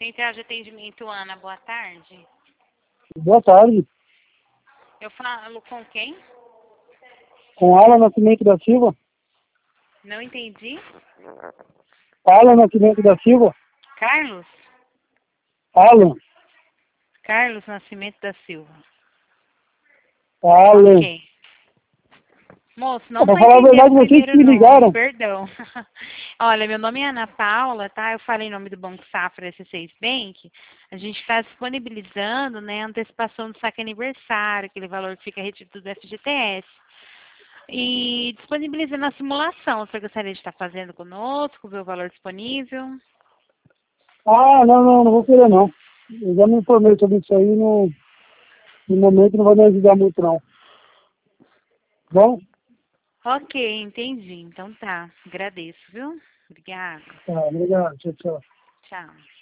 Central de Atendimento, Ana, boa tarde. Boa tarde. Eu falo com quem? Com Alan Nascimento da Silva. Não entendi. Alan Nascimento da Silva. Carlos? Alan. Carlos Nascimento da Silva. Alan. Ok. Moço, não Pra tô falar a entendendo verdade, o vocês que primeiro me nome, ligaram. perdão. Olha, meu nome é Ana Paula, tá? Eu falei em nome do Banco Safra S6 Bank. A gente está disponibilizando, né, a antecipação do saque aniversário, aquele valor que fica retido do FGTS. E disponibilizando a simulação. Você gostaria de estar fazendo conosco, ver o valor disponível? Não vou querer não. Eu já me informei sobre isso aí, no momento não vai me ajudar muito não. Bom? Ok, entendi. Então tá. Agradeço, viu? Obrigada. Tá, obrigado. Tchau, tchau. Tchau.